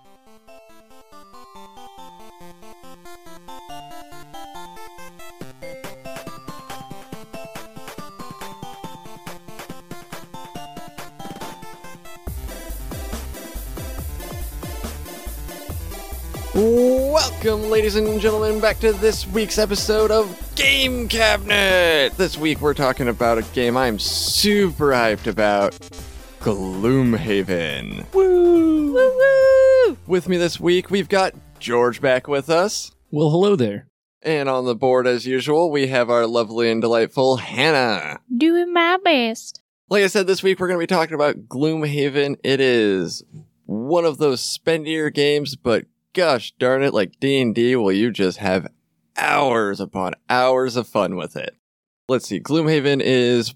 Welcome, ladies and gentlemen, back to this week's episode of Game Cabinet! This week we're talking about a game I'm super hyped about, Gloomhaven. Woo! Woo woo! With me this week, we've got George back with us. Well, hello there. And on the board, as usual, we have our lovely and delightful Hannah. Doing my best. Like I said, this week we're going to be talking about Gloomhaven. It is one of those spendier games, but gosh darn it, like D&D, will you just have hours upon hours of fun with it. Let's see, Gloomhaven is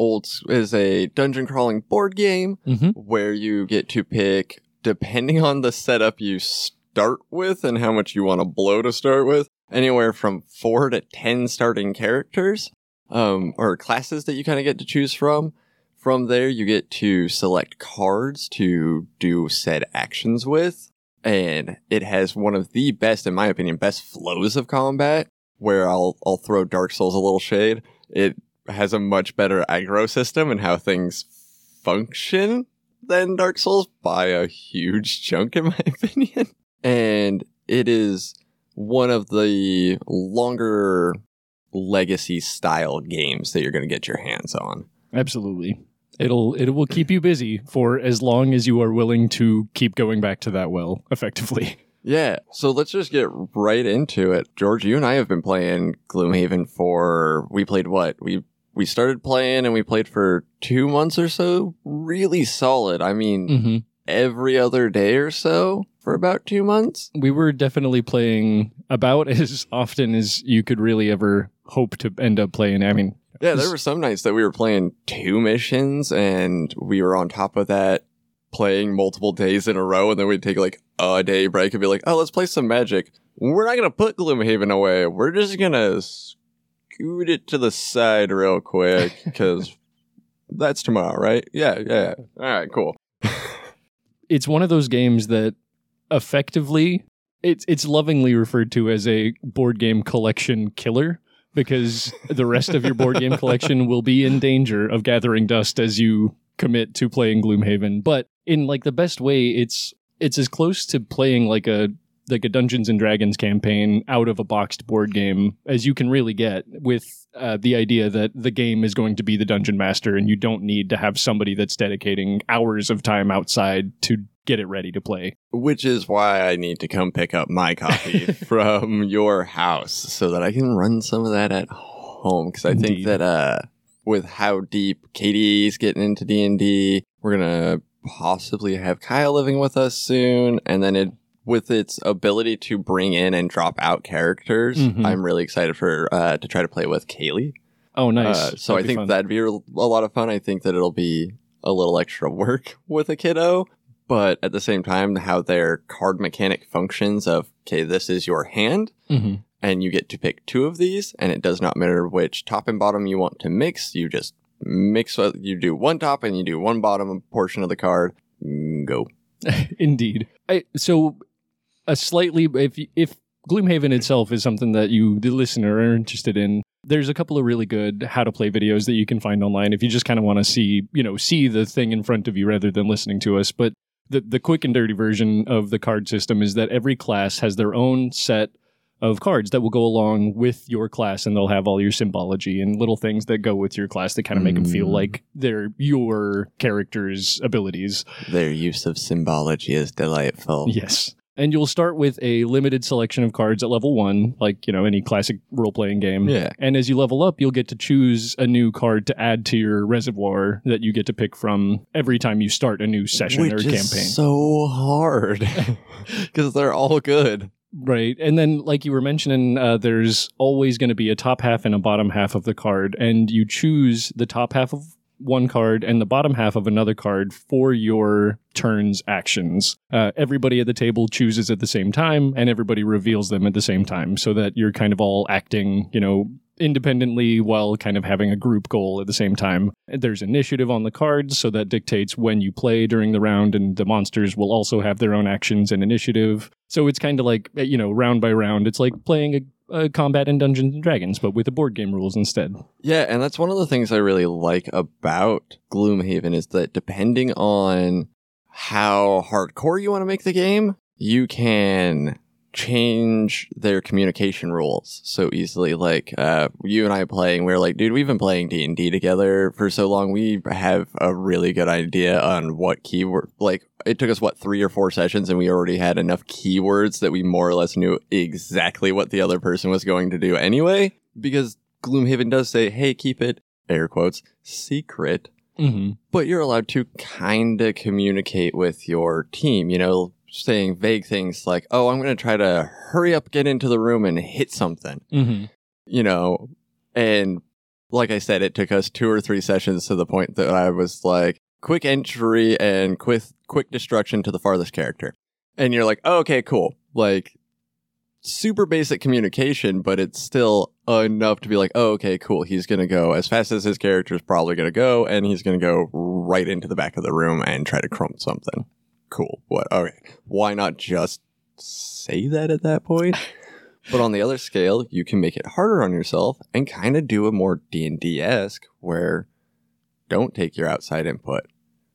a dungeon crawling board game where you get to pick, depending on the setup you start with and how much you want to blow to start with, anywhere from 4 to 10 starting characters, or classes that you kind of get to choose from. From there, you get to select cards to do said actions with. And it has one of the best, in my opinion, best flows of combat, where I'll throw Dark Souls a little shade. It has a much better aggro system and how things function than Dark Souls by a huge chunk, in my opinion. And it is one of the longer legacy style games that you're going to get your hands on. Absolutely. It will keep you busy for as long as you are willing to keep going back to that well, effectively. Yeah, so let's just get right into it. George, you and I have been playing Gloomhaven we played what? We started playing and we played for 2 months or so. Really solid. I mean, every other day or so for about 2 months. We were definitely playing about as often as you could really ever hope to end up playing. I mean, yeah, there were some nights that we were playing 2 missions and we were on top of that playing multiple days in a row, and then we'd take like a day break and be like, oh, let's play some Magic. We're not going to put Gloomhaven away. We're just going to scoot it to the side real quick because that's tomorrow, right? Yeah. All right, cool. It's one of those games that effectively, it's lovingly referred to as a board game collection killer, because the rest of your board game collection will be in danger of gathering dust as you commit to playing Gloomhaven. But in like the best way, it's as close to playing like a Dungeons and Dragons campaign out of a boxed board game as you can really get, with the idea that the game is going to be the dungeon master and you don't need to have somebody that's dedicating hours of time outside to get it ready to play. Which is why I need to come pick up my copy from your house so that I can run some of that at home. Because I think that with how deep Katie's getting into D&D, we're going to possibly have Kyle living with us soon. And then with its ability to bring in and drop out characters, I'm really excited to try to play with Kaylee. Oh, nice. So I think that'd be a lot of fun. I think that it'll be a little extra work with a kiddo. But at the same time, how their card mechanic functions of, okay, this is your hand, and you get to pick 2 of these, and it does not matter which top and bottom you want to mix. You just mix, you do one top and you do one bottom portion of the card. Go. Indeed. So, if Gloomhaven itself is something that you, the listener, are interested in, there's a couple of really good how to play videos that you can find online if you just kind of want to see the thing in front of you rather than listening to us. But the quick and dirty version of the card system is that every class has their own set of cards that will go along with your class, and they'll have all your symbology and little things that go with your class that kind of make them feel like they're your character's abilities. Their use of symbology is delightful. Yes. And you'll start with a limited selection of cards at level 1, like, any classic role-playing game. Yeah. And as you level up, you'll get to choose a new card to add to your reservoir that you get to pick from every time you start a new session or campaign. Which is so hard, because they're all good. Right. And then, like you were mentioning, there's always going to be a top half and a bottom half of the card, and you choose the top half of one card and the bottom half of another card for your turn's actions. Everybody at the table chooses at the same time, and everybody reveals them at the same time, so that you're kind of all acting, independently while kind of having a group goal at the same time. There's initiative on the cards, so that dictates when you play during the round, and the monsters will also have their own actions and initiative. So it's kind of like, round by round. It's like playing a combat in Dungeons and Dragons, but with the board game rules instead. Yeah, and that's one of the things I really like about Gloomhaven is that depending on how hardcore you want to make the game, you can change their communication rules so easily. Like you and I playing, we're like, dude, we've been playing D&D together for so long, we have a really good idea on what keyword, like it took us 3 or 4 sessions and we already had enough keywords that we more or less knew exactly what the other person was going to do anyway, because Gloomhaven does say, hey, keep it, air quotes, secret. Mm-hmm. But you're allowed to kind of communicate with your team, saying vague things like, oh, I'm going to try to hurry up, get into the room and hit something, Mm-hmm. And like I said, it took us 2 or 3 sessions to the point that I was like, quick entry and quick destruction to the farthest character. And you're like, oh, okay, cool. Like, super basic communication, but it's still enough to be like, oh, okay, cool. He's going to go as fast as his character is probably going to go, and he's going to go right into the back of the room and try to crump something. Cool. What? Okay. Why not just say that at that point? But on the other scale, you can make it harder on yourself and kind of do a more D&D-esque where don't take your outside input.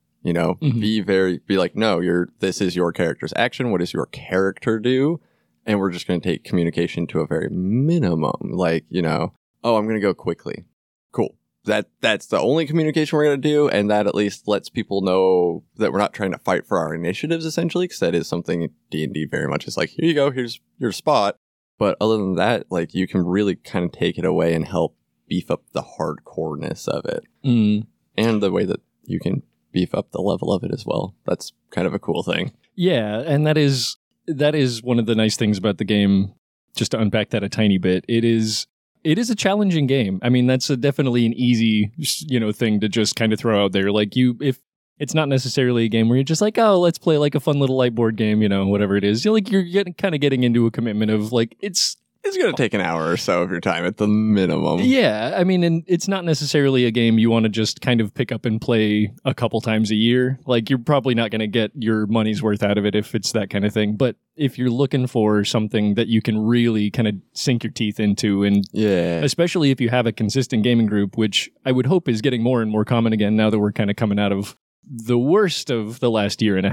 Mm-hmm. Be like, no, this is your character's action. What does your character do? And we're just going to take communication to a very minimum. Like, oh, I'm going to go quickly. Cool. That's the only communication we're going to do. And that at least lets people know that we're not trying to fight for our initiatives, essentially. Because that is something D&D very much is like, here you go. Here's your spot. But other than that, like, you can really kind of take it away and help beef up the hardcoreness of it. Mm. And the way that you can beef up the level of it as well. That's kind of a cool thing. Yeah, and that is one of the nice things about the game. Just to unpack that a tiny bit, it is a challenging game. I mean, that's definitely an easy, thing to just kind of throw out there. Like if it's not necessarily a game where you're just like, oh, let's play like a fun little light board game, whatever it is. You're getting into a commitment of like it's going to take an hour or so of your time at the minimum. Yeah, I mean, and it's not necessarily a game you want to just kind of pick up and play a couple times a year. Like, you're probably not going to get your money's worth out of it if it's that kind of thing. But if you're looking for something that you can really kind of sink your teeth into, and especially if you have a consistent gaming group, which I would hope is getting more and more common again now that we're kind of coming out of the worst of the last year and a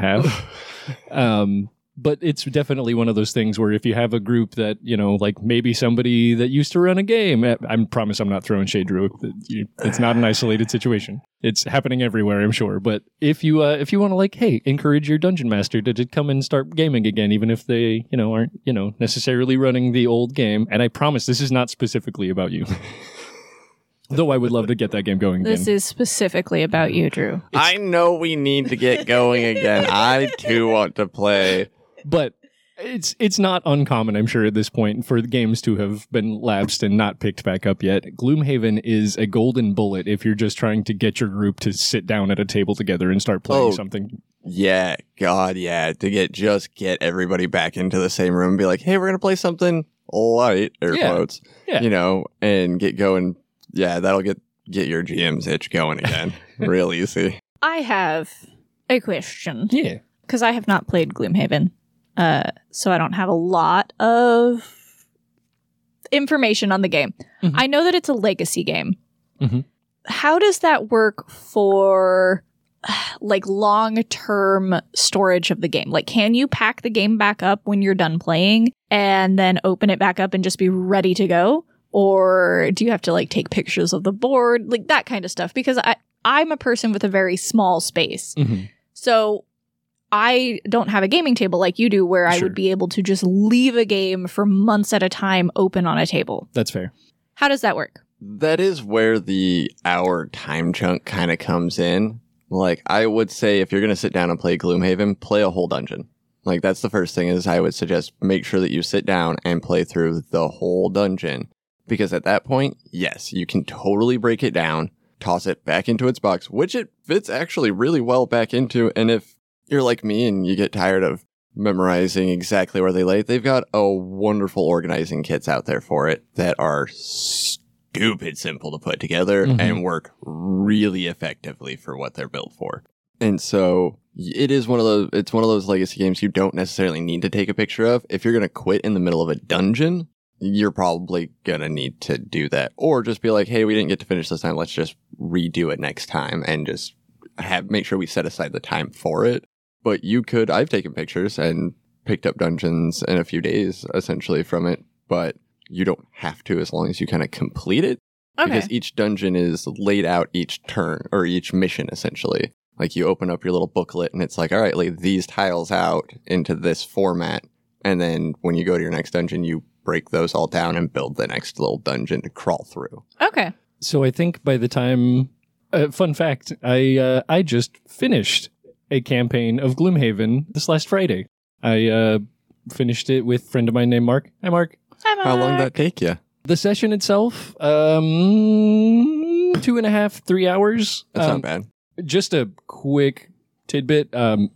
half. But it's definitely one of those things where if you have a group that, like maybe somebody that used to run a game, I promise I'm not throwing shade, Drew. It's not an isolated situation. It's happening everywhere, I'm sure. But if you want to like, hey, encourage your dungeon master to come and start gaming again, even if they, aren't, necessarily running the old game. And I promise this is not specifically about you. Though I would love to get that game going again. This is specifically about you, Drew. I know we need to get going again. I too want to play. But it's not uncommon, I'm sure, at this point for the games to have been lapsed and not picked back up yet. Gloomhaven is a golden bullet if you're just trying to get your group to sit down at a table together and start playing something. Yeah, God, yeah. To get everybody back into the same room and be like, hey, we're going to play something light, air quotes, and get going. Yeah, that'll get your GM's itch going again. Real easy. I have a question. Yeah. Because I have not played Gloomhaven. So I don't have a lot of information on the game. Mm-hmm. I know that it's a legacy game. Mm-hmm. How does that work for like long-term storage of the game? Like, can you pack the game back up when you're done playing and then open it back up and just be ready to go? Or do you have to like take pictures of the board? Like that kind of stuff. Because I'm a person with a very small space. Mm-hmm. So I don't have a gaming table like you do where I would be able to just leave a game for months at a time open on a table. That's fair. How does that work? That is where the hour time chunk kind of comes in. Like, I would say if you're going to sit down and play Gloomhaven, play a whole dungeon. Like, that's the first thing is I would suggest make sure that you sit down and play through the whole dungeon. Because at that point, yes, you can totally break it down, toss it back into its box, which it fits actually really well back into. And if you're like me and you get tired of memorizing exactly where they lay, they've got a wonderful organizing kits out there for it that are stupid simple to put together and work really effectively for what they're built for. And so it's one of those legacy games you don't necessarily need to take a picture of. If you're going to quit in the middle of a dungeon, you're probably going to need to do that. Or just be like, hey, we didn't get to finish this time. Let's just redo it next time and just make sure we set aside the time for it. But I've taken pictures and picked up dungeons in a few days essentially from it, but you don't have to as long as you kind of complete it. Okay. Because each dungeon is laid out each turn or each mission essentially. Like you open up your little booklet and it's like, all right, lay these tiles out into this format. And then when you go to your next dungeon, you break those all down and build the next little dungeon to crawl through. Okay. So I think by the time, fun fact, I just finished a campaign of Gloomhaven this last Friday. I finished it with a friend of mine named Mark. Hi, Mark. Hi, Mark. How long did that take you? The session itself, 2.5, 3 hours. That's not bad. Just a quick tidbit.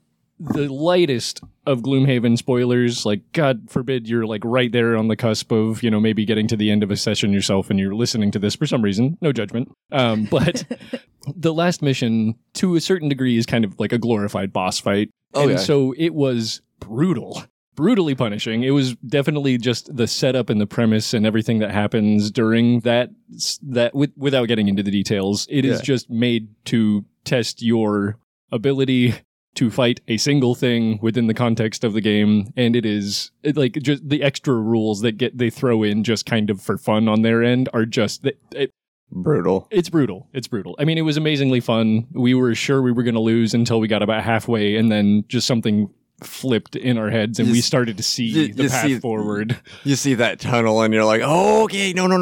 The lightest of Gloomhaven spoilers, like God forbid you're like right there on the cusp of, maybe getting to the end of a session yourself and you're listening to this for some reason. No judgment. But the last mission, to a certain degree, is kind of like a glorified boss fight. So it was brutal. Brutally punishing. It was definitely just the setup and the premise and everything that happens during that without getting into the details. It is just made to test your ability to fight a single thing within the context of the game, and just the extra rules that they throw in just kind of for fun on their end are just brutal. It's brutal. I mean, it was amazingly fun. We were sure we were going to lose until we got about halfway, and then just something flipped in our heads and we started to see the path forward. You see that tunnel and you're like, oh, okay, no,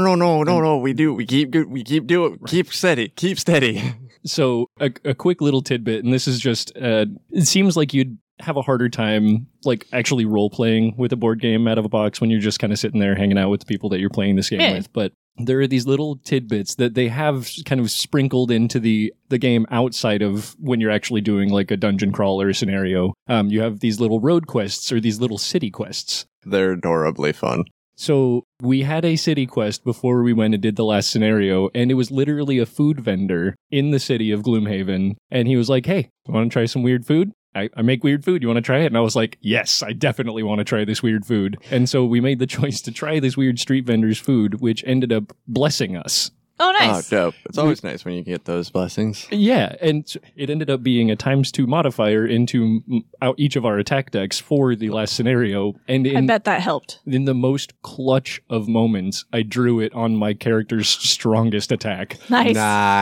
we keep doing, keep steady. So a quick little tidbit, and this is just, it seems like you'd have a harder time like actually role-playing with a board game out of a box when you're just kind of sitting there hanging out with the people that you're playing this game with, but there are these little tidbits that they have kind of sprinkled into the game outside of when you're actually doing like a dungeon crawl or a scenario. You have these little road quests or these little city quests. They're adorably fun. So we had a city quest before we went and did the last scenario, and it was literally a food vendor in the city of Gloomhaven. And he was like, hey, want to try some weird food? I make weird food. You want to try it? And I was like, yes, I definitely want to try this weird food. And so we made the choice to try this weird street vendor's food, which ended up blessing us. Oh, nice. Oh, dope. It's always nice when you get those blessings. Yeah, and it ended up being a ×2 modifier into each of our attack decks for the last scenario. And I bet that helped. In the most clutch of moments, I drew it on my character's strongest attack. Nice.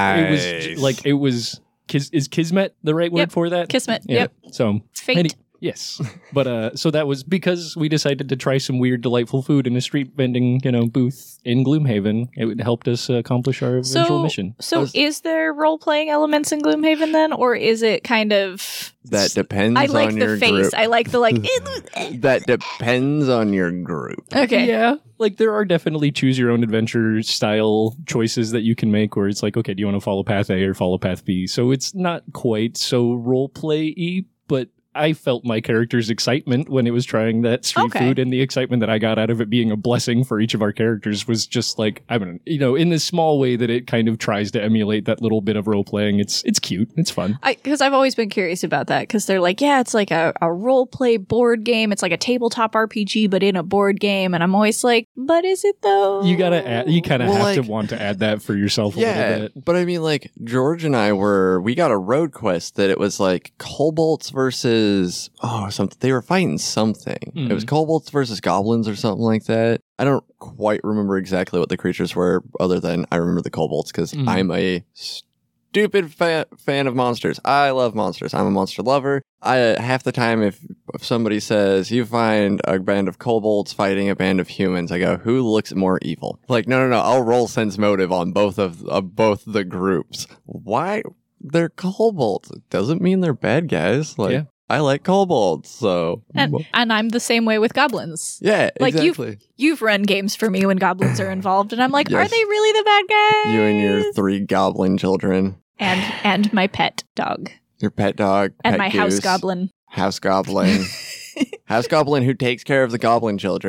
It was is Kismet the right word for that? Kismet. Yeah. Yep. So fate. Yes. But so that was because we decided to try some weird, delightful food in a street vending, booth in Gloomhaven. It helped us accomplish our eventual mission. So is there role-playing elements in Gloomhaven then? Or is it kind of... That depends on your group. I like the face. Group. I like the That depends on your group. Okay. Yeah. Like there are definitely choose your own adventure style choices that you can make where it's like, okay, do you want to follow path A or follow path B? So it's not quite so role-play-y, but I felt my character's excitement when it was trying that street food, and the excitement that I got out of it being a blessing for each of our characters was just like, I don't know, in this small way that it kind of tries to emulate that little bit of role playing. It's cute. It's fun. Because I've always been curious about that, because they're like, yeah, it's like a role play board game. It's like a tabletop RPG, but in a board game. And I'm always like, but is it though? You kind of have to want to add that for yourself a little bit. But I mean, like George and we got a road quest that it was like kobolds versus something. They were fighting something. It was kobolds versus goblins or something like that. I don't quite remember exactly what the creatures were, other than I remember the kobolds because I'm a stupid fan of monsters. I love monsters. I'm a monster lover. Half the time, if somebody says you find a band of kobolds fighting a band of humans, I go, who looks more evil? Like, no. I'll roll sense motive on both the groups. Why? They're kobolds. It doesn't mean they're bad guys. Like, I like kobolds, so... And I'm the same way with goblins. Yeah, like exactly. You've run games for me when goblins are involved, and I'm like, are they really the bad guys? You and your 3 goblin children. And my pet dog. Your pet dog, and pet my goose, house goblin. House goblin. House goblin who takes care of the goblin children.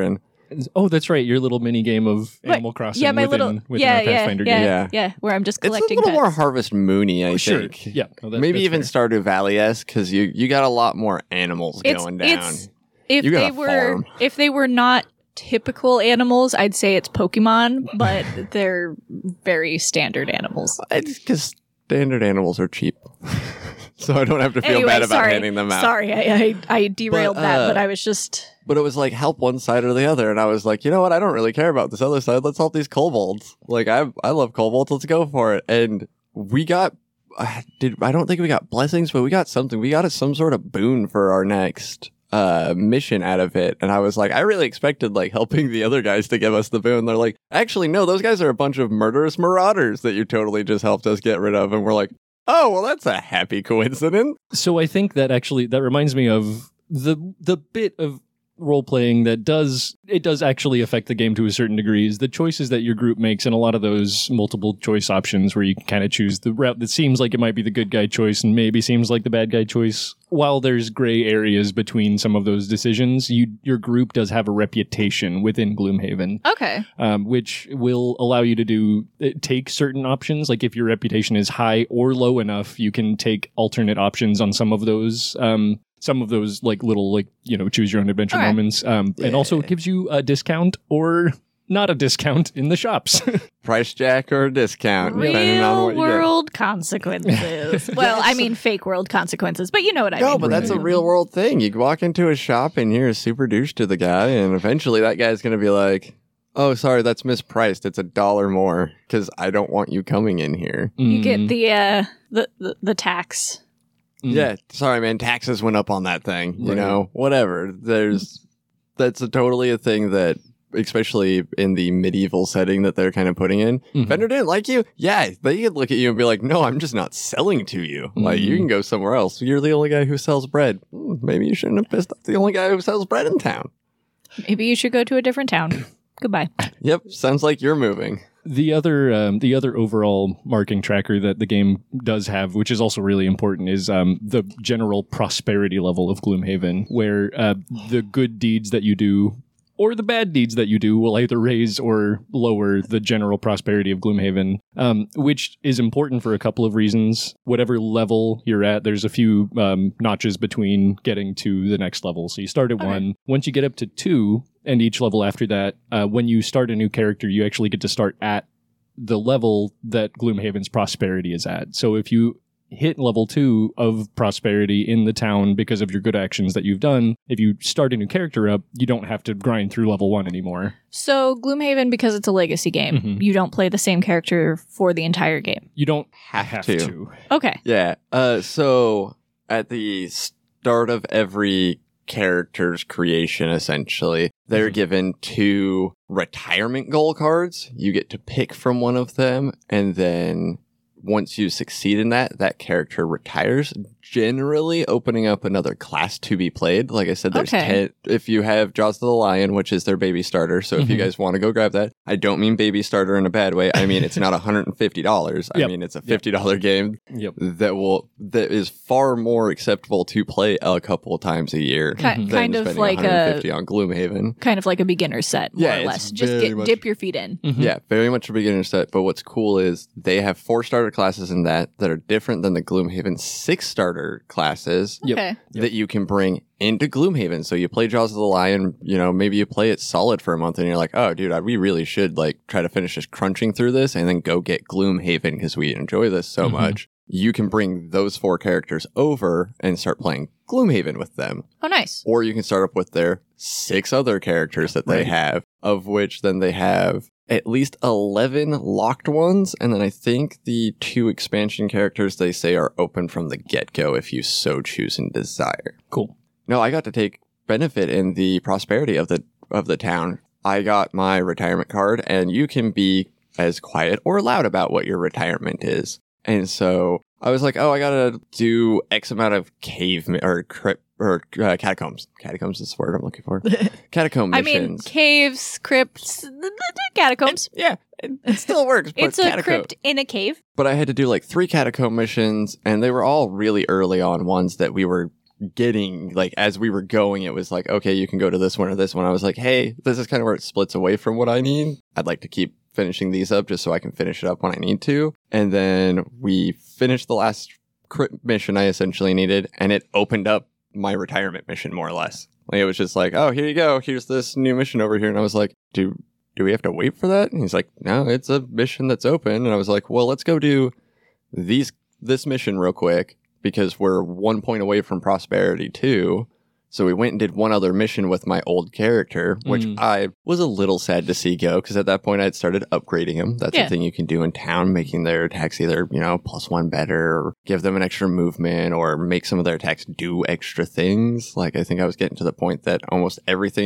Oh, that's right. Your little mini game of Right. Animal Crossing Yeah, my within, little within a Pathfinder game. Yeah. where I'm just It's a collecting little more pets. Harvest Moony, I Sure. think. Yeah. No, Maybe that's even fair. Stardew Valley-esque, because you got a lot more animals going down. If You got they a were farm. if they were not typical animals, I'd say it's Pokemon, but they're very standard animals. It's because standard animals are cheap. So I don't have to feel Anyway, bad about sorry. handing them out. Sorry, I derailed But, that, but I was just But it was like, help one side or the other. And I was like, you know what? I don't really care about this other side. Let's help these kobolds. Like, I love kobolds. Let's go for it. And we got, I don't think we got blessings, but we got something. We got some sort of boon for our next mission out of it. And I was like, I really expected like helping the other guys to give us the boon. They're like, actually, no, those guys are a bunch of murderous marauders that you totally just helped us get rid of. And we're like, oh, well, that's a happy coincidence. So I think that actually that reminds me of the bit of role playing that does actually affect the game to a certain degree is the choices that your group makes, and a lot of those multiple choice options where you can kind of choose the route that seems like it might be the good guy choice and maybe seems like the bad guy choice. While there's gray areas between some of those decisions, your group does have a reputation within Gloomhaven. okay. Which will allow you to take certain options. Like if your reputation is high or low enough, you can take alternate options on some of those like little like choose your own adventure Okay. moments. And also it gives you a discount or not a discount in the shops. Price jack or a discount, depending on Real what you get. world consequences. Well, I mean fake world consequences, but you know what I mean. No, but that's a Right. real world thing. You walk into a shop and you're a super douche to the guy, and eventually that guy's going to be like, oh, sorry, that's mispriced. It's $1 more because I don't want you coming in here. You get the tax. Mm. Yeah, sorry, man. Taxes went up on that thing. You Right. know, whatever. That's totally a thing that, especially in the medieval setting that they're kind of putting in. Mhm. Vendor didn't like you? Yeah, they could look at you and be like, no, I'm just not selling to you. Like, you Mhm. can go somewhere else. You're the only guy who sells bread. Maybe you shouldn't have pissed off the only guy who sells bread in town. Maybe you should go to a different town. Goodbye. Yep, sounds like you're moving. The other overall marking tracker that the game does have, which is also really important, is the general prosperity level of Gloomhaven, where the good deeds that you do or the bad deeds that you do will either raise or lower the general prosperity of Gloomhaven, which is important for a couple of reasons. Whatever level you're at, there's a few notches between getting to the next level. So you start at Okay. 1. Once you get up to 2, and each level after that, when you start a new character, you actually get to start at the level that Gloomhaven's prosperity is at. So if you hit level 2 of prosperity in the town because of your good actions that you've done, if you start a new character up, you don't have to grind through level 1 anymore. So Gloomhaven, because it's a legacy game, Mhm. you don't play the same character for the entire game. You don't Have have to. to. Okay. Yeah. So at the start of every character's creation, essentially, they're Mhm. given 2 retirement goal cards. You get to pick from one of them, and then once you succeed in that character retires, generally opening up another class to be played. Like I said, there's Okay. 10. If you have Jaws of the Lion, which is their baby starter, so if you Mhm. guys want to go grab that, I don't mean baby starter in a bad way. I mean, it's not $150. I Yep. mean, it's a $50 game Yep. that is far more acceptable to play a couple of times a year Ki- than kind of spending like $150 on Gloomhaven. kind of like a beginner set, more Yeah, or it's less. Just very much- dip your feet in. Mhm. Yeah, very much a beginner set. But what's cool is they have 4 starter classes in that are different than the Gloomhaven 6 starter classes Yep. Okay. that you can bring into Gloomhaven. So you play Jaws of the Lion, maybe you play it solid for a month and you're like, oh, dude, we really should try to finish just crunching through this and then go get Gloomhaven because we enjoy this so Mhm. much. You can bring those 4 characters over and start playing Gloomhaven with them. Oh, nice. Or you can start up with their 6 other characters that they Right. have, of which then they have at least 11 locked ones. And then I think the 2 expansion characters they say are open from the get-go if you so choose and desire. Cool. No, I got to take benefit in the prosperity of the town. I got my retirement card, and you can be as quiet or loud about what your retirement is. And so I was like, oh, I gotta do X amount of catacombs. Catacombs is the word I'm looking for. Catacomb I mean, missions. caves, crypts, catacombs. Yeah, it still works. But It's a catacomb. crypt in a cave. But I had to do like 3 catacomb missions, and they were all really early on ones that we were getting, like, as we were going, it was like, okay, you can go to this one or this one. I was like, hey, this is kind of where it splits away from what I need. I'd like to keep finishing these up just so I can finish it up when I need to. And then we finished the last mission I essentially needed, and it opened up my retirement mission, more or less. Like, it was just like, oh, here you go. Here's this new mission over here. And I was like, do we have to wait for that? And he's like, no, it's a mission that's open. And I was like, well, let's go do this mission real quick, because we're 1 point away from Prosperity 2. So we went and did one other mission with my old character, which I was a little sad to see go, because at that point I had started upgrading him. That's the thing you can do in town, making their attacks either, +1 better, or give them an extra movement, or make some of their attacks do extra things. Like, I think I was getting to the point that almost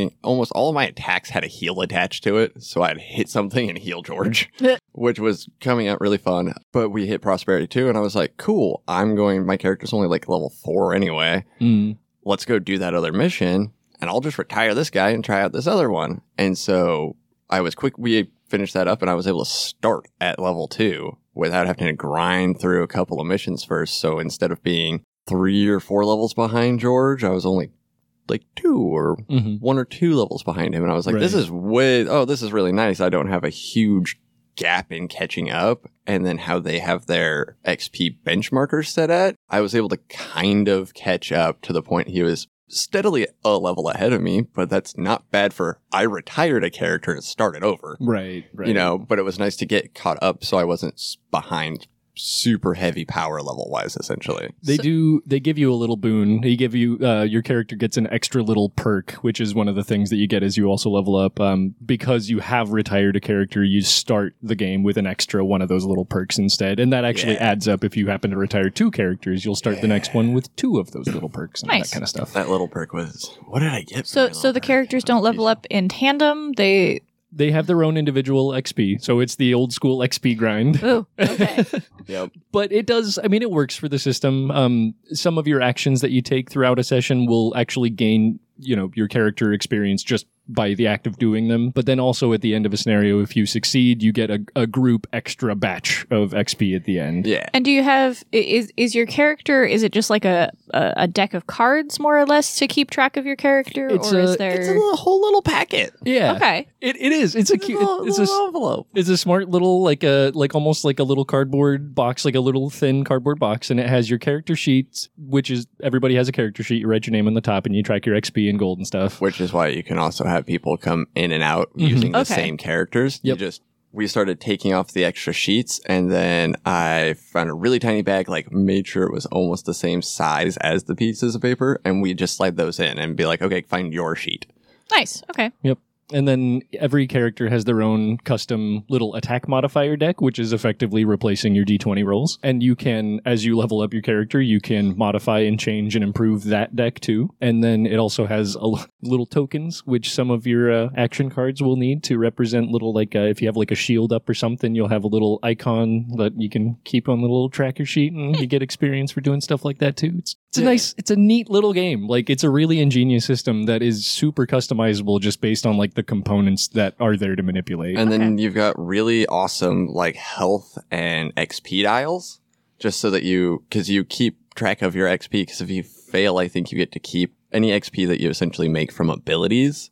all of my attacks had a heal attached to it. So I'd hit something and heal George, which was coming out really fun. But we hit Prosperity 2, and I was like, cool, my character's only like level 4 anyway. Let's go do that other mission, and I'll just retire this guy and try out this other one. And so I was quick. We finished that up, and I was able to start at level 2 without having to grind through a couple of missions first. So instead of being 3 or 4 levels behind George, I was only like 2 or 1 or 2 levels behind him. And I was like, this is really nice. I don't have a huge gap in catching up. And then how they have their XP benchmarkers set at, I was able to kind of catch up to the point he was steadily a level ahead of me, but that's not bad for I retired a character and started over. Right. But it was nice to get caught up so I wasn't behind super heavy power level wise, essentially. They give you a little boon. They give you, your character gets an extra little perk, which is one of the things that you get as you also level up. Because you have retired a character, you start the game with an extra one of those little perks instead. And that actually adds up. If you happen to retire 2 characters, you'll start the next one with 2 of those little perks and that kind of stuff. That little perk was, what did I get? So the characters don't level up in tandem. They have their own individual XP, so it's the old school XP grind. Oh, okay. Yep. But it does, it works for the system. Some of your actions that you take throughout a session will actually gain, your character experience just by the act of doing them. But then also at the end of a scenario, if you succeed, you get a group extra batch of XP at the end. Yeah. And do you have, is your character, is it just like a deck of cards more or less to keep track of your character? It's a whole little packet. Yeah. Okay. It is. It's a cute envelope. It's a smart little, almost like a little cardboard box, like a little thin cardboard box. And it has your character sheets, which is, everybody has a character sheet. You write your name on the top and you track your XP and gold and stuff. Which is why you can also have people come in and out using the same characters. Yep. We started taking off the extra sheets, and then I found a really tiny bag, made sure it was almost the same size as the pieces of paper, and we just slide those in and be like, okay, find your sheet. Nice. Okay. Yep. And then every character has their own custom little attack modifier deck, which is effectively replacing your D20 rolls. And you can, as you level up your character, you can modify and change and improve that deck too. And then it also has little tokens, which some of your action cards will need to represent little, if you have a shield up or something, you'll have a little icon that you can keep on the little tracker sheet, and you get experience for doing stuff like that too. It's a neat little game. It's a really ingenious system that is super customizable just based on the components that are there to manipulate. And then you've got really awesome health and XP dials, just so that because you keep track of your XP, because if you fail, I think you get to keep any XP that you essentially make from abilities.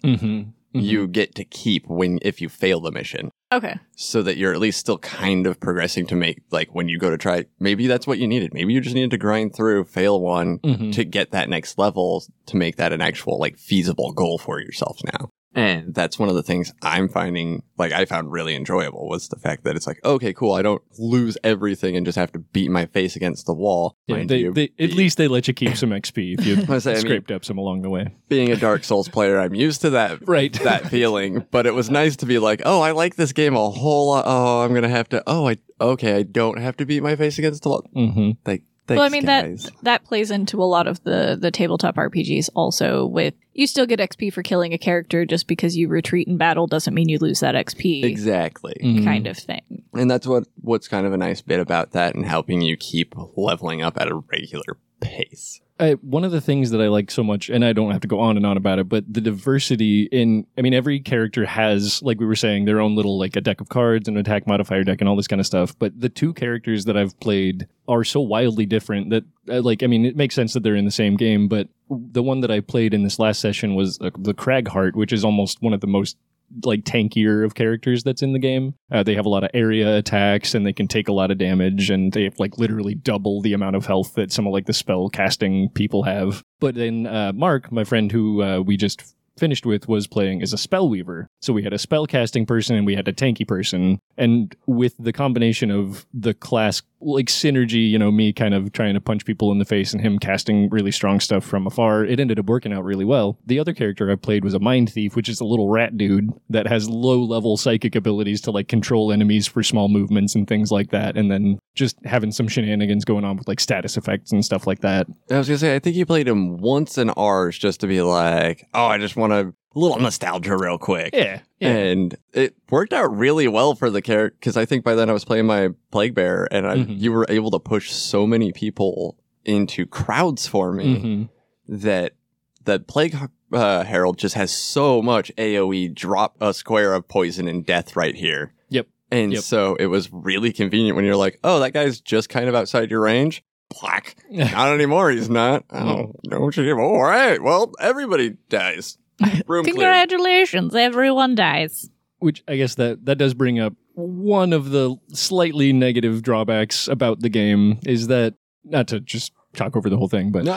You get to keep if you fail the mission. Okay. So that you're at least still kind of progressing to make, when you go to try, maybe that's what you needed. Maybe you just needed to grind through, fail one to get that next level to make that an actual, feasible goal for yourself now. And that's one of the things I'm finding, I found really enjoyable, was the fact that it's okay, cool, I don't lose everything and just have to beat my face against the wall. Yeah, at least they let you keep some XP if you scraped up some along the way. Being a Dark Souls player, I'm used to that, that feeling. But it was nice to be I like this game a whole lot. Oh, I'm going to have to, I don't have to beat my face against the wall. Thanks, that plays into a lot of the tabletop RPGs also, with you still get XP for killing a character. Just because you retreat in battle doesn't mean you lose that XP. Exactly. Kind of thing. And that's what's kind of a nice bit about that, and helping you keep leveling up at a regular pace. One of the things that I like so much, and I don't have to go on and on about it, but the diversity every character has, like we were saying, their own little, like a deck of cards and attack modifier deck and all this kind of stuff. But the two characters that I've played are so wildly different that, it makes sense that they're in the same game. But the one that I played in this last session was the Cragheart, which is almost one of the most tankier of characters that's in the game. They have a lot of area attacks and they can take a lot of damage, and they have literally double the amount of health that some of the spell casting people have. But then Mark, my friend who we just finished with, was playing as a spellweaver. So we had a spell casting person and we had a tanky person. And with the combination of the class synergy, me kind of trying to punch people in the face and him casting really strong stuff from afar, it ended up working out really well. The other character I played was a mind thief, which is a little rat dude that has low-level psychic abilities to control enemies for small movements and things like that, and then just having some shenanigans going on with status effects and stuff like that. I was gonna say, I think you played him once in ours just to be like, oh, I just want a little nostalgia real quick. Yeah. And it worked out really well for the character, because I think by then I was playing my Plague Bearer, and you were able to push so many people into crowds for me that Plague Herald just has so much AoE, drop a square of poison and death right here. Yep. And so it was really convenient when you're like, oh, that guy's just kind of outside your range. Black. Not anymore, he's not. Oh, no. All right. Well, everybody dies. Room clear. Congratulations, everyone dies. Which I guess that does bring up one of the slightly negative drawbacks about the game, is that, not to just talk over the whole thing, but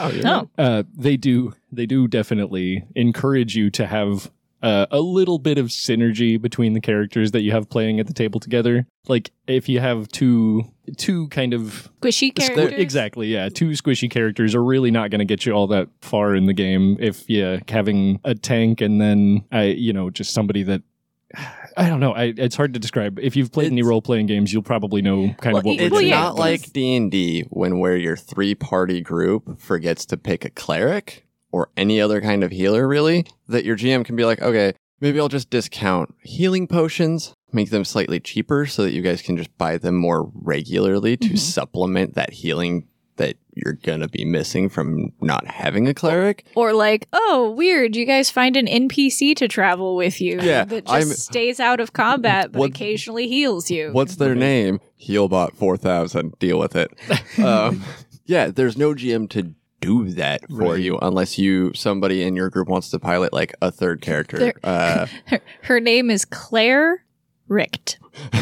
they do definitely encourage you to have a little bit of synergy between the characters that you have playing at the table together. If you have two kind of squishy characters. Exactly, yeah. Two squishy characters are really not going to get you all that far in the game. If having a tank and then just somebody that, I don't know. It's hard to describe. If you've played any role-playing games, you'll probably know kind of what we're doing. It's not like D&D where your 3-party group forgets to pick a cleric or any other kind of healer, really, that your GM can be like, okay, maybe I'll just discount healing potions, make them slightly cheaper so that you guys can just buy them more regularly to supplement that healing that you're gonna be missing from not having a cleric. Or oh, weird, you guys find an NPC to travel with you that just stays out of combat but occasionally heals you. What's their name? Healbot 4000. Deal with it. There's no GM to do that for you unless somebody in your group wants to pilot a third character. Her name is Claire Richt.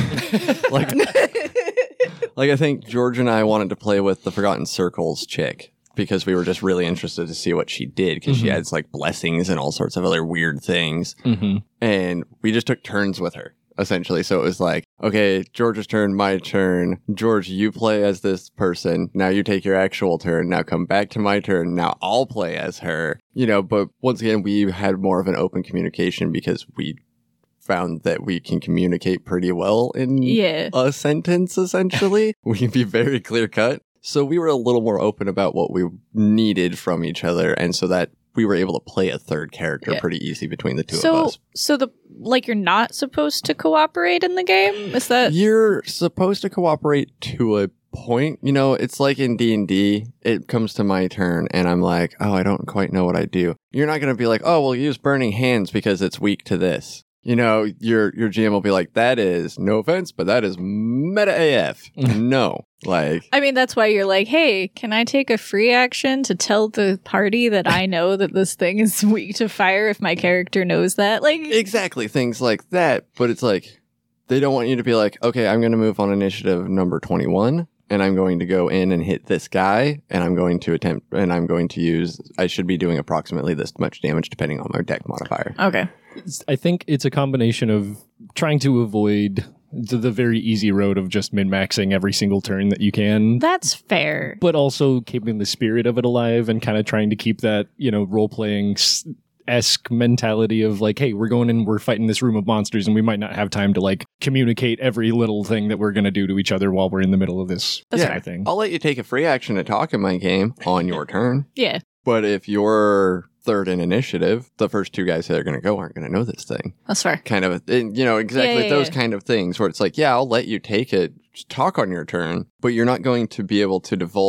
I think George and I wanted to play with the Forgotten Circles chick because we were just really interested to see what she did, because she adds blessings and all sorts of other weird things. And we just took turns with her, essentially. So it was okay, George's turn, my turn. George, you play as this person. Now you take your actual turn. Now come back to my turn. Now I'll play as her. But once again, we had more of an open communication because we found that we can communicate pretty well in a sentence, essentially. We can be very clear cut. So we were a little more open about what we needed from each other, and so that we were able to play a third character pretty easy between the two of us. So you're not supposed to cooperate in the game? Is that... You're supposed to cooperate to a point. It's like in D&D, it comes to my turn and I'm like, oh, I don't quite know what I do. You're not going to be like, oh, we'll use Burning Hands because it's weak to this. Your GM will be like, that is, no offense, but that is meta AF. No. That's why you're like, hey, can I take a free action to tell the party that I know that this thing is weak to fire if my character knows that? Exactly, things like that. But it's they don't want you to be like, okay, I'm going to move on initiative number 21. And I'm going to go in and hit this guy, and I'm going to use, I should be doing approximately this much damage depending on my deck modifier. Okay. I think it's a combination of trying to avoid the very easy road of just min-maxing every single turn that you can. That's fair. But also keeping the spirit of it alive and kind of trying to keep that, role-playing esque mentality of hey, we're going in, we're fighting this room of monsters, and we might not have time to communicate every little thing that we're going to do to each other while we're in the middle of this kind of thing. I'll let you take a free action to talk in my game on your turn. Yeah. But if you're third in initiative, the first two guys that are going to go aren't going to know this thing. That's fair. Kind of, exactly those kind of things where it's I'll let you take it, talk on your turn, but you're not going to be able to divulge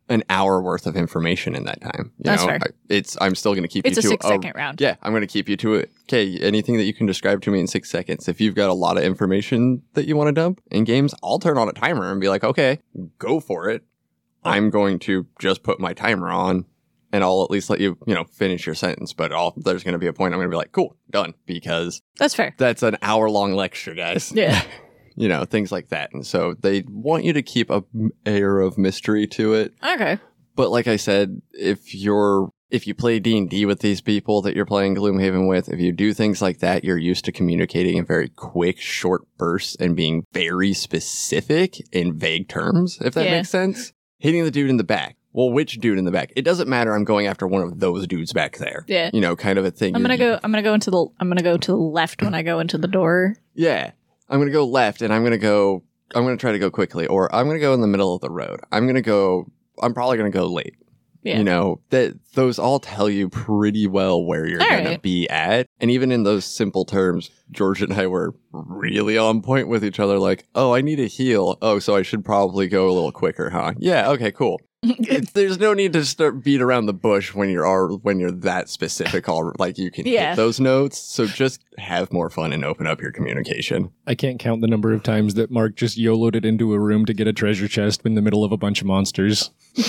an hour worth of information in that time. That's fair. I'm still going to keep It's you a to 6-second round. Yeah, I'm going to keep you to it. Okay, anything that you can describe to me in 6 seconds. If you've got a lot of information that you want to dump in games, I'll turn on a timer and be like, okay, go for it. I'm going to just put my timer on and I'll at least let you, finish your sentence. But there's going to be a point I'm going to be like, cool, done. Because That's fair. that's an hour-long lecture, guys. Yeah. Things like that. And so they want you to keep a air of mystery to it. Okay. But like I said, if you play D&D with these people that you're playing Gloomhaven with, if you do things like that, you're used to communicating in very quick, short bursts and being very specific in vague terms, if that Yeah. makes sense. Hitting the dude in the back. Well, which dude in the back? It doesn't matter. I'm going after one of those dudes back there. Yeah. Kind of a thing. I'm gonna go to the left when I go into the door. Yeah. I'm going to go left and I'm going to try to go quickly, or I'm going to go in the middle of the road. I'm probably going to go late. Yeah. Those all tell you pretty well where you're All going to right. be at. And even in those simple terms, George and I were really on point with each other. Like, oh, I need a heal. Oh, so I should probably go a little quicker, huh? Yeah. Okay, cool. There's no need to start beat around the bush when you're that specific. Like you can Yeah. hit those notes. So just have more fun and open up your communication. I can't count the number of times that Mark just YOLO'd it into a room to get a treasure chest in the middle of a bunch of monsters.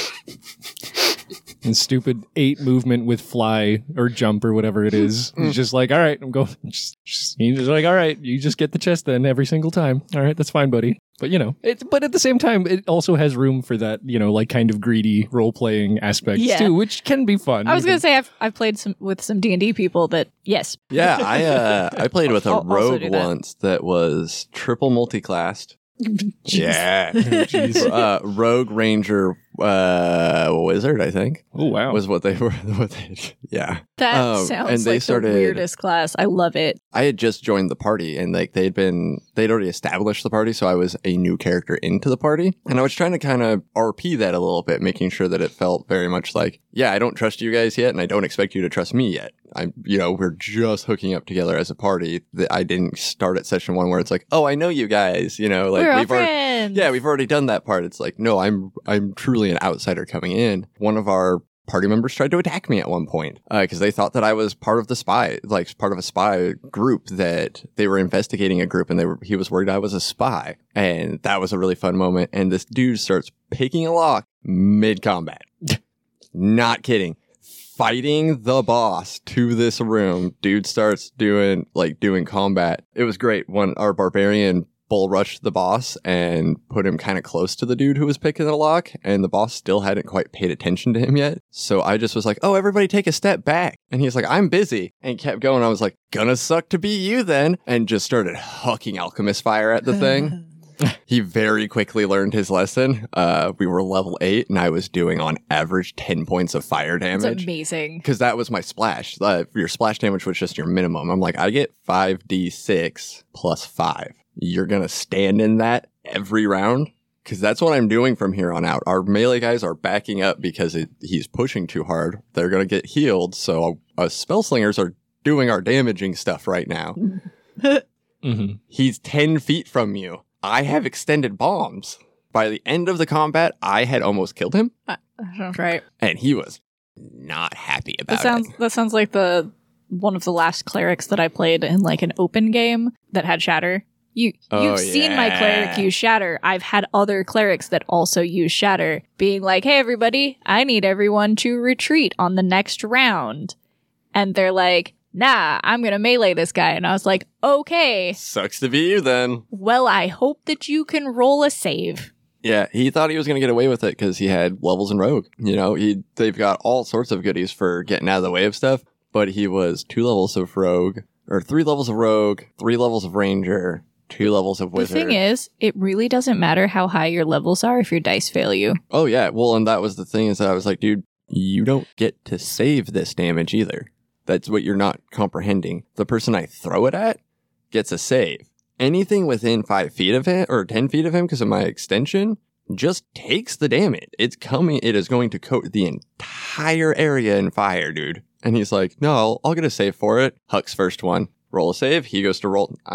And stupid 8 movement with fly or jump or whatever it is. He's just like, all right, I'm going. He's just like, all right, you just get the chest then every single time. All right, that's fine, buddy. But but at the same time, it also has room for that, like kind of greedy role playing aspects Yeah. too, which can be fun. I was gonna say I've played with some D&D people that yes. Yeah, I played with a I'll also rogue do that. once that was triple multi-classed. Yeah. Jeez. Rogue, Ranger, Wizard, I think, Oh wow. was what they were. Yeah. That and sounds they like started- the weirdest class. I love it. I had just joined the party and they'd already established the party. So I was a new character into the party and I was trying to kind of RP that a little bit, making sure that it felt very much like, yeah, I don't trust you guys yet. And I don't expect you to trust me yet. We're just hooking up together as a party. That I didn't start at session 1 where it's like, oh, I know you guys, We're all we've already, friends. yeah, we've already done that part. It's like, no, I'm truly an outsider coming in. One of our party members tried to attack me at one point because they thought that I was part of the spy, like part of a spy group, that they were investigating a group and he was worried I was a spy. And that was a really fun moment. And this dude starts picking a lock mid-combat. Not kidding. Fighting the boss to this room. Dude starts doing combat. It was great. Our barbarian bull rushed the boss and put him kind of close to the dude who was picking the lock, and the boss still hadn't quite paid attention to him yet. So I just was like, oh, everybody take a step back. And he's like, I'm busy, and kept going. I was like, gonna suck to be you then, and just started hucking alchemist fire at the thing. He very quickly learned his lesson. We were level 8 and I was doing on average 10 points of fire It's damage. amazing. Because that was my splash. Your splash damage was just your minimum. I'm like, I get 5d6 plus 5. You're going to stand in that every round? Because that's what I'm doing from here on out. Our melee guys are backing up because he's pushing too hard. They're going to get healed. So spell slingers are doing our damaging stuff right now. Mm-hmm. He's 10 feet from you. I have extended bombs. By the end of the combat, I had almost killed him. Right. And he was not happy about it. That sounds like one of the last clerics that I played in like an open game that had shatter. You've seen my cleric use shatter. I've had other clerics that also use shatter, being like, "Hey everybody, I need everyone to retreat on the next round," and they're like, "Nah, I'm gonna melee this guy," and I was like, "Okay, Sucks to be you then. well, I hope that you can roll a save." Yeah, he thought he was going to get away with it because he had levels in Rogue. They've got all sorts of goodies for getting out of the way of stuff, but he was 2 levels of Rogue, or 3 levels of Rogue, 3 levels of Ranger, 2 levels of Wizard. The thing is, it really doesn't matter how high your levels are if your dice fail you. Oh, yeah. Well, and that was the thing, is that I was like, dude, you don't get to save this damage either. That's what you're not comprehending. The person I throw it at gets a save. Anything within 5 feet of him, or 10 feet of him because of my extension, just takes the damage. It is going to coat the entire area in fire, dude. And he's like, no, I'll get a save for it. Huck's first one. Roll a save. He goes to roll. I'm not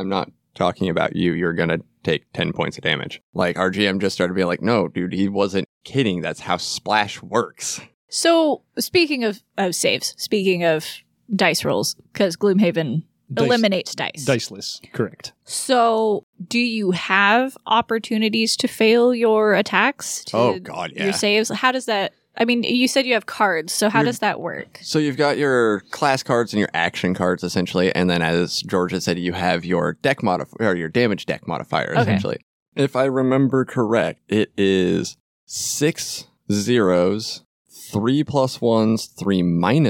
talking about you're going to take 10 points of damage. Like, our GM just started being like, no, dude, he wasn't kidding. That's how Splash works. So, speaking of saves, speaking of dice rolls, because Gloomhaven eliminates dice. Diceless, correct. So, do you have opportunities to fail your attacks? Oh, God, yeah. Your saves? How does that... I mean, you said you have cards, so how does that work? So you've got your class cards and your action cards, essentially, and then as George had said, you have your deck modifier, or your damage deck modifier, Okay. essentially. If I remember correct, it is 6 zeros, 3 +1s, 3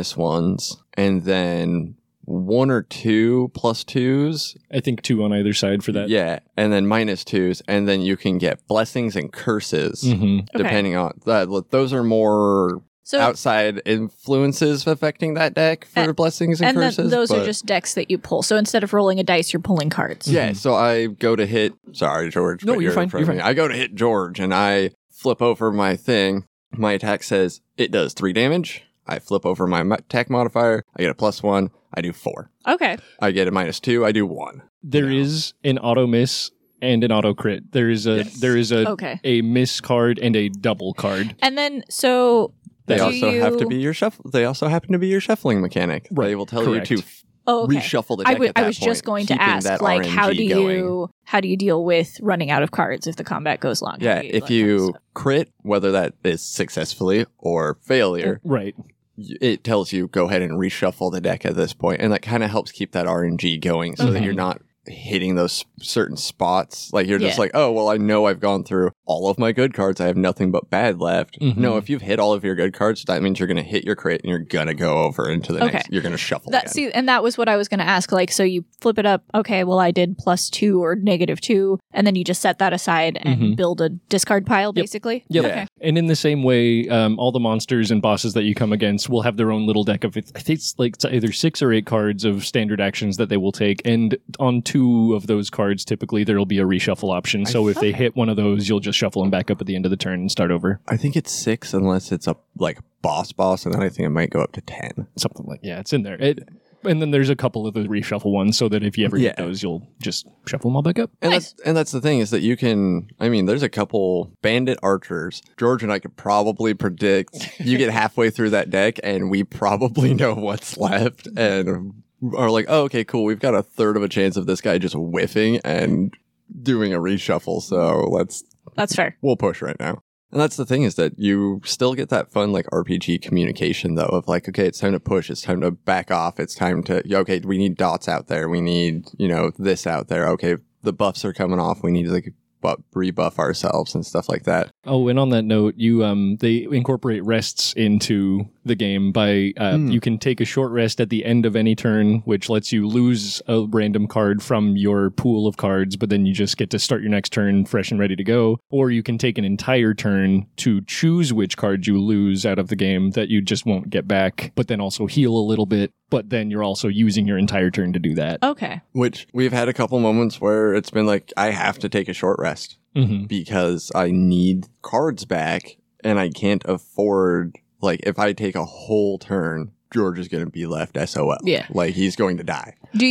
-1s, and then 1 or 2 +2s. I think 2 on either side for that. Yeah, and then -2s, and then you can get blessings and curses, Mhm. depending on that. Those are more So, outside influences affecting that deck for blessings and and then curses. those are but- just decks that you pull. So instead of rolling a dice, you're pulling cards. Yeah, so I go to hit. Sorry, George. No, but you're in fine, front of you're me. fine. I go to hit George, and I flip over my thing. My attack says it does 3 damage. I flip over my attack modifier. I get a +1. I do 4. Okay. I get a -2. I do 1. There is an auto miss and an auto crit. There is a Yes. Okay. a miss card and a double card. And then, so... They do also have to you- be your shuffle. They also happen to be your shuffling mechanic. Right, They will tell correct. you to Oh, okay. reshuffle the I deck. w- at that I was just point, going to keeping ask, that like, how RNG do going. you deal with running out of cards if the combat goes long? How Yeah, do if like, you crit, whether that is successfully or failure, Right. it tells you go ahead and reshuffle the deck at this point, and that kind of helps keep that RNG going so that Okay. you're not hitting those certain spots. Like, you're just Yeah. like, oh, well, I know I've gone through all of my good cards. I have nothing but bad left. Mhm. No, if you've hit all of your good cards, that means you're going to hit your crit and you're going to go over into the Okay. next. You're going to shuffle That again. see, and that was what I was going to ask. Like, so you flip it up. Okay, well, I did +2 or -2, and then you just set that aside and Mhm. build a discard pile, basically. Yep. Okay. And in the same way, all the monsters and bosses that you come against will have their own little deck of, I think it's like either 6 or 8 cards of standard actions that they will take. And on 2 of those cards, typically there will be a reshuffle option. So if they hit one of those, you'll just shuffle them back up at the end of the turn and start over. I think it's 6 unless it's a like boss, and then I think it might go up to 10. Something like, yeah, it's in there. And then there's a couple of the reshuffle ones so that if you ever Yeah. get those, you'll just shuffle them all back up. And Nice. that's the thing is that you can. I mean, there's a couple bandit archers. George and I could probably predict. You get halfway through that deck, and we probably know what's left, and are like, oh, okay, cool. We've got a third of a chance of this guy just whiffing and doing a reshuffle. So That's fair. we'll push right now. And that's the thing is that you still get that fun like RPG communication though of like, okay, it's time to push, it's time to back off, it's time to, okay, we need dots out there, we need, this out there, okay, the buffs are coming off, we need to like rebuff ourselves and stuff like that. Oh, and on that note, they incorporate rests into the game by you can take a short rest at the end of any turn, which lets you lose a random card from your pool of cards, but then you just get to start your next turn fresh and ready to go. Or you can take an entire turn to choose which card you lose out of the game that you just won't get back, but then also heal a little bit, but then you're also using your entire turn to do that. Okay. Which we've had a couple moments where it's been like, I have to take a short rest Mm-hmm. because I need cards back and I can't afford, like, if I take a whole turn, George is going to be left SOL. Yeah. Like, he's going to die. Do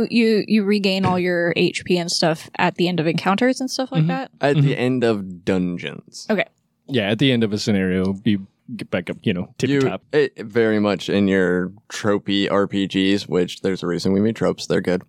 you regain all your HP and stuff at the end of encounters and stuff like Mhm. that? At Mhm. the end of dungeons. Okay. Yeah, at the end of a scenario, you get back up, tippy top. It very much in your tropey RPGs, which there's a reason we made tropes. They're good.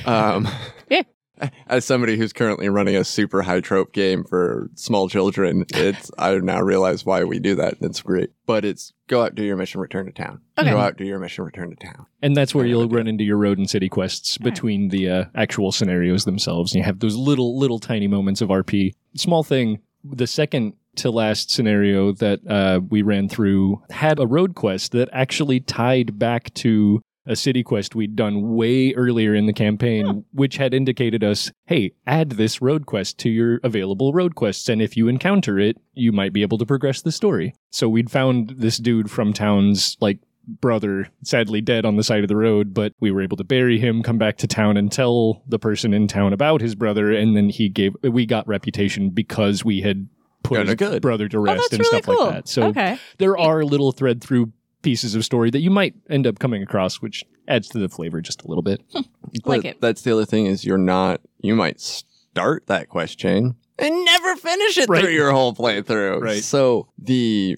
Yeah. As somebody who's currently running a super high trope game for small children, I now realize why we do that. It's great. But it's go out, do your mission, return to town. Okay. Go out, do your mission, return to town. And that's where I you'll would do run into your road and city quests All right. between the actual scenarios themselves. And you have those little tiny moments of RP. Small thing, the second to last scenario that we ran through had a road quest that actually tied back to a city quest we'd done way earlier in the campaign, which had indicated us, hey, add this road quest to your available road quests, and if you encounter it, you might be able to progress the story. So we'd found this dude from town's, brother, sadly dead on the side of the road, but we were able to bury him, come back to town, and tell the person in town about his brother, and then we got reputation because we had put Kinda his good. brother to Oh, rest that's and really stuff cool. like that. So okay. there are little thread through pieces of story that you might end up coming across, which adds to the flavor just a little bit. But Like it. that's the other thing is you're not, you might start that quest chain and never finish it Right. through your whole playthrough. Right. So they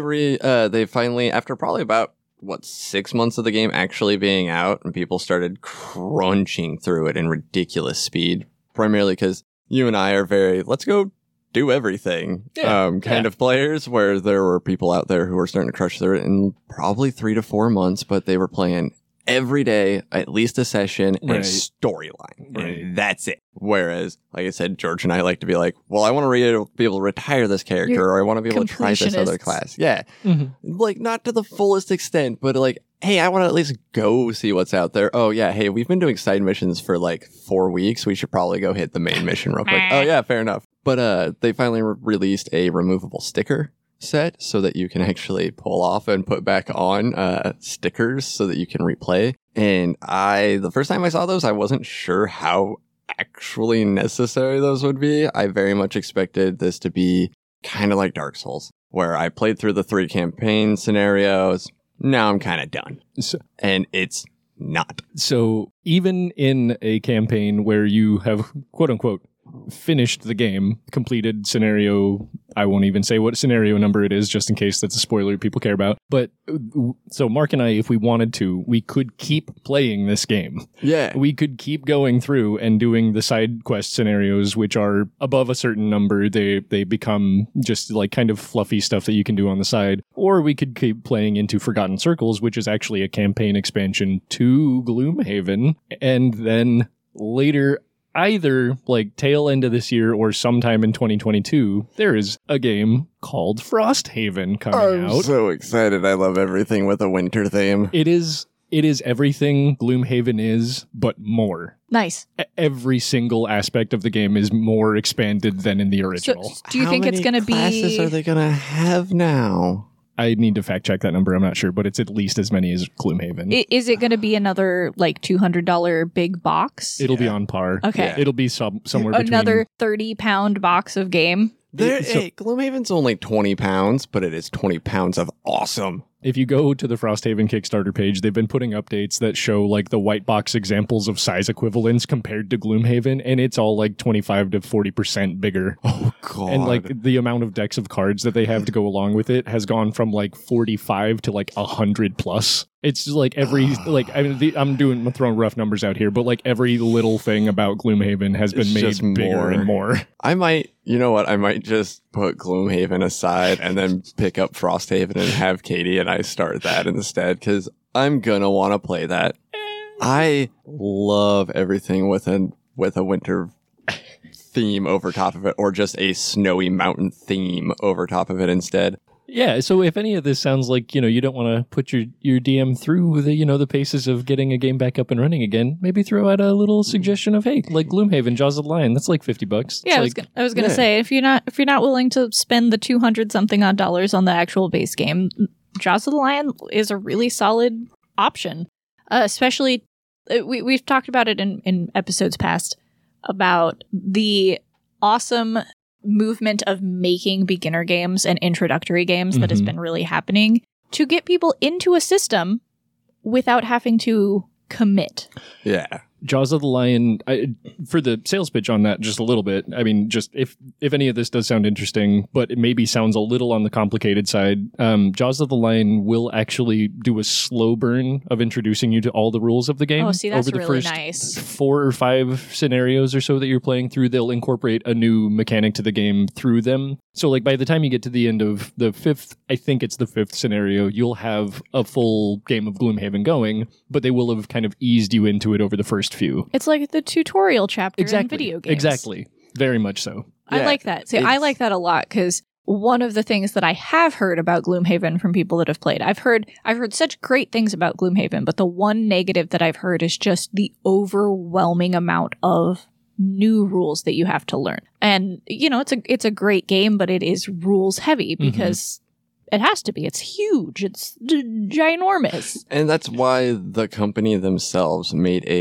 finally, after probably about 6 months of the game actually being out, and people started crunching through it in ridiculous speed, primarily because you and I are very, let's go do everything kind of players, where there were people out there who were starting to crush through it in probably 3 to 4 months, but they were playing every day, at least a session and a Right. storyline. Right. And that's it. Whereas, like I said, George and I like to be like, well, I want to be able to retire this character, You're or I want to be able to try this other completionists. class. Yeah. Mhm. Like, not to the fullest extent, but like, hey, I want to at least go see what's out there. Oh, yeah. Hey, we've been doing side missions for like 4 weeks. We should probably go hit the main mission real quick. Oh, yeah, fair enough. But they finally released a removable sticker set so that you can actually pull off and put back on stickers so that you can replay. And the first time I saw those, I wasn't sure how actually necessary those would be. I very much expected this to be kind of like Dark Souls, where I played through the 3 campaign scenarios. Now I'm kind of done. So, And it's not. so even in a campaign where you have, quote unquote, finished the game, completed scenario, I won't even say what scenario number it is, just in case that's a spoiler people care about. But so Mark and I, if we wanted to, we could keep playing this game. Yeah. We could keep going through and doing the side quest scenarios, which are above a certain number. They become just like kind of fluffy stuff that you can do on the side. Or we could keep playing into Forgotten Circles, which is actually a campaign expansion to Gloomhaven. And then later, either like tail end of this year or sometime in 2022, there is a game called Frosthaven coming I'm out. so excited. I love everything with a winter theme. It is everything Gloomhaven is, but more. Nice. Every single aspect of the game is more expanded than in the So, original. do you How think it's many going to be? classes are they going to have now? I need to fact check that number. I'm not sure, but it's at least as many as Gloomhaven. Is it going to be another like $200 big box? It'll be on par. Okay. Yeah. It'll be somewhere between. Another 30-pound box of game. Hey, Gloomhaven's only 20 pounds, but it is 20 pounds of awesome. If you go to the Frosthaven Kickstarter page, they've been putting updates that show like the white box examples of size equivalents compared to Gloomhaven, and it's all like 25 to 40% bigger. Oh, God. And like the amount of decks of cards that they have to go along with it has gone from like 45 to like 100 plus. It's just like every like I'm throwing rough numbers out here, but like every little thing about Gloomhaven has been It's made just bigger more. and more. I might just put Gloomhaven aside and then pick up Frosthaven and have Katie and I start that instead, because I'm gonna want to play that. I love everything with a winter theme over top of it, or just a snowy mountain theme over top of it instead. Yeah, so if any of this sounds like, you don't want to put your DM through the, the paces of getting a game back up and running again, maybe throw out a little suggestion of, hey, like Gloomhaven, Jaws of the Lion, that's like $50. Yeah, It's I was gonna say if you're not willing to spend the $200 something odd dollars on the actual base game, Jaws of the Lion is a really solid option. Especially, we've talked about it in episodes past about the awesome movement of making beginner games and introductory games that has Mhm. been really happening to get people into a system without having to commit. Yeah. Jaws of the Lion, for the sales pitch on that just a little bit, I mean, just if any of this does sound interesting, but it maybe sounds a little on the complicated side, Jaws of the Lion will actually do a slow burn of introducing you to all the rules of the game. Oh, see, that's over the really first nice. 4 or 5 scenarios or so that you're playing through. They'll incorporate a new mechanic to the game through them. So like by the time you get to the end of the 5th, I think it's the 5th scenario, you'll have a full game of Gloomhaven going, but they will have kind of eased you into it over the first few. It's like the tutorial chapter in video games. Exactly. Very much so. I Yeah, like that. See, I it's- like that a lot because one of the things that I have heard about Gloomhaven from people that have played, I've heard such great things about Gloomhaven, but the one negative that I've heard is just the overwhelming amount of new rules that you have to learn. And it's a great game, but it is rules heavy because it has to be. It's huge. It's ginormous. And that's why the company themselves made a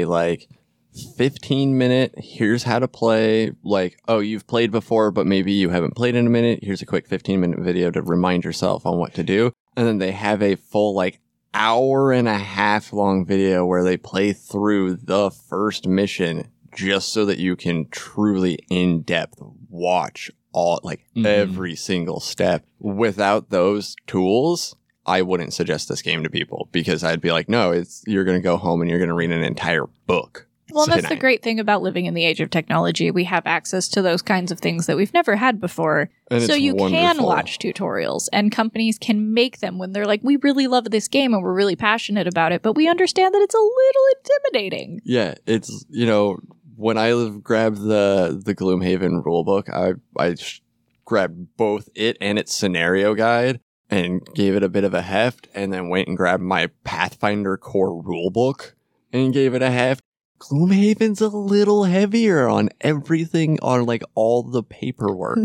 15-minute, here's how to play, oh, you've played before, but maybe you haven't played in a minute. Here's a quick 15-minute video to remind yourself on what to do. And then they have a full hour and a half long video where they play through the first mission just so that you can truly in-depth watch all, like, every single step. Without those tools, I wouldn't suggest this game to people, because I'd be like, no, you're going to go home and you're going to read an entire book. Well, that's tonight. the great thing about living in the age of technology. We have access to those kinds of things that we've never had before. And so it's you can wonderful. watch tutorials, and companies can make them when they're like, we really love this game and we're really passionate about it, but we understand that it's a little intimidating. Yeah, it's, when I grabbed the Gloomhaven rulebook, I grabbed both it and its scenario guide and gave it a bit of a heft, and then went and grabbed my Pathfinder core rulebook and gave it a heft. Gloomhaven's a little heavier on everything, on like all the paperwork.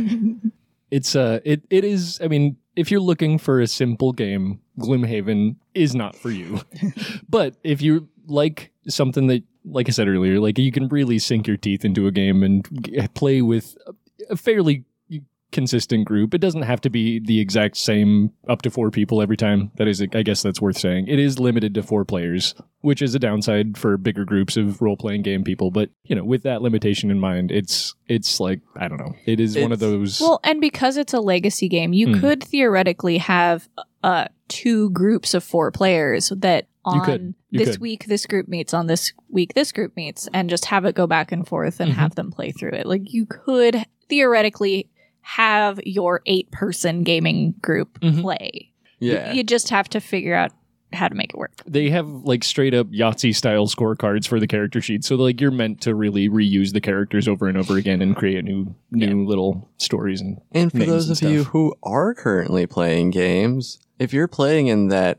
It is, I mean, if you're looking for a simple game, Gloomhaven is not for you. But if you like something that, like I said earlier, like you can really sink your teeth into a game and play with a fairly consistent group. It doesn't have to be the exact same up to 4 people every time. That is, I guess that's worth saying. It is limited to 4 players, which is a downside for bigger groups of role-playing game people. But, with that limitation in mind, it's like, I don't know. It is one of those... Well, and because it's a legacy game, you could theoretically have 2 groups of 4 players that on this week this group meets, on this week this group meets, and just have it go back and forth and have them play through it. Like, you could theoretically have your 8-person gaming group play. Yeah. You just have to figure out how to make it work. They have like straight up Yahtzee style scorecards for the character sheets. So like you're meant to really reuse the characters over and over again and create new little stories and for names those and of stuff. you who are currently playing games, if you're playing in that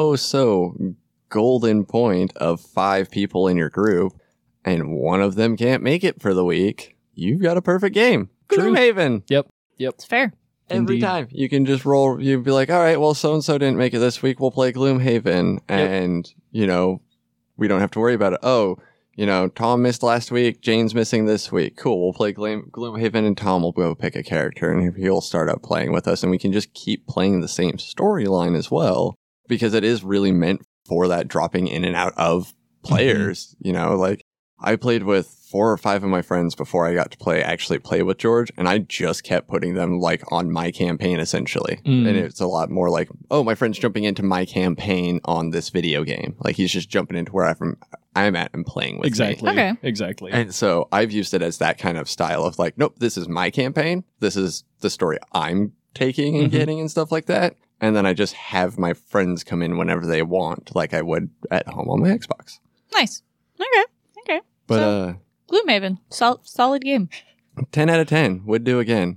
golden point of 5 people in your group and one of them can't make it for the week, you've got a perfect game. True. Gloomhaven. Yep. It's fair. Every Indeed. time. You can just roll, you'd be like, all right, well, so-and-so didn't make it this week, we'll play Gloomhaven. And, we don't have to worry about it. Oh, Tom missed last week, Jane's missing this week. Cool, we'll play Gloomhaven and Tom will go pick a character and he'll start up playing with us and we can just keep playing the same storyline as well, because it is really meant for that dropping in and out of players. Like I played with 4 or 5 of my friends before I got to actually play with George, and I just kept putting them like on my campaign essentially. And it's a lot more like, oh, my friend's jumping into my campaign on this video game. Like he's just jumping into where I'm at and playing with Exactly. me. Okay. Exactly. And so I've used it as that kind of style of like, nope, this is my campaign. This is the story I'm taking and getting and stuff like that. And then I just have my friends come in whenever they want, like I would at home on my Xbox. Nice. Okay. But Gloomhaven, solid game. 10 out of 10 would do again.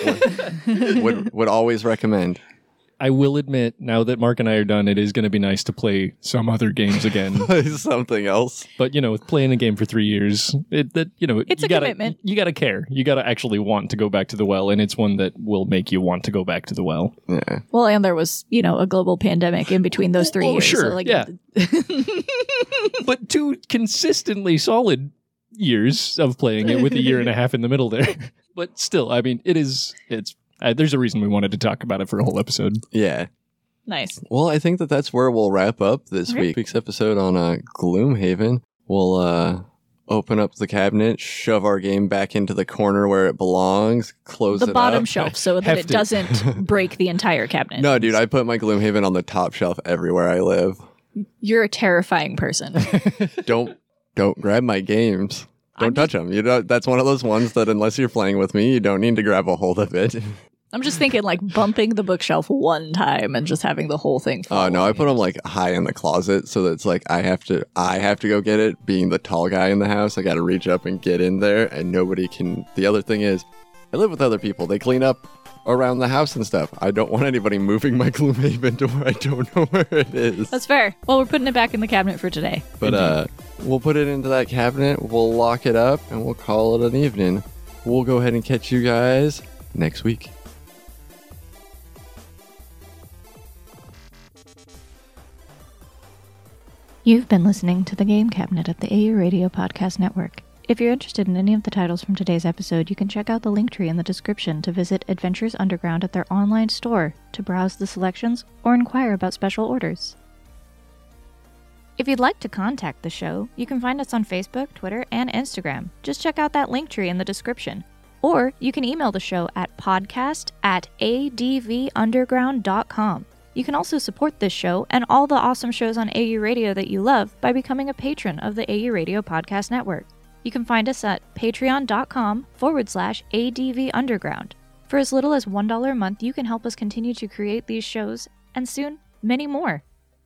Would always recommend. I will admit, now that Mark and I are done, it is going to be nice to play some other games again. Something else. But, playing a game for 3 years, It's a commitment. You got to care. You got to actually want to go back to the well, and it's one that will make you want to go back to the well. Yeah. Well, and there was, a global pandemic in between those 3 years. Sure, So, like, yeah. But 2 consistently solid years of playing it with a year and a half in the middle there. But still, I mean, it's there's a reason we wanted to talk about it for a whole episode. Yeah. Nice. Well, I think that's where we'll wrap up this week's episode on Gloomhaven. We'll open up the cabinet, shove our game back into the corner where it belongs, close The it bottom up. shelf so that Heft it it. doesn't break the entire cabinet. No, dude, I put my Gloomhaven on the top shelf everywhere I live. You're a terrifying person. Don't grab my games. Don't touch them. That's one of those ones that unless you're playing with me, you don't need to grab a hold of it. I'm just thinking like bumping the bookshelf one time and just having the whole thing fall. Oh no, I put them like high in the closet so that it's like I have to go get it. Being the tall guy in the house, I got to reach up and get in there, and nobody can. The other thing is, I live with other people. They clean up around the house and stuff. I don't want anybody moving my Gloomhaven to where I don't know where it is. That's fair. Well, we're putting it back in the cabinet for today. But we'll put it into that cabinet. We'll lock it up, and we'll call it an evening. We'll go ahead and catch you guys next week. You've been listening to the Game Cabinet at the AU Radio Podcast Network. If you're interested in any of the titles from today's episode, you can check out the link tree in the description to visit Adventures Underground at their online store to browse the selections or inquire about special orders. If you'd like to contact the show, you can find us on Facebook, Twitter, and Instagram. Just check out that link tree in the description. Or you can email the show at podcast@advunderground.com. You can also support this show and all the awesome shows on AU Radio that you love by becoming a patron of the AU Radio Podcast Network. You can find us at patreon.com/advunderground. For as little as $1 a month, you can help us continue to create these shows, and soon, many more.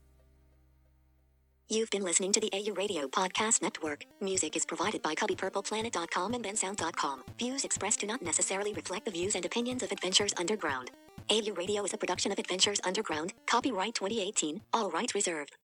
You've been listening to the AU Radio Podcast Network. Music is provided by CubbyPurplePlanet.com and BenSound.com. Views expressed do not necessarily reflect the views and opinions of Adventures Underground. AU Radio is a production of Adventures Underground. Copyright 2018. All rights reserved.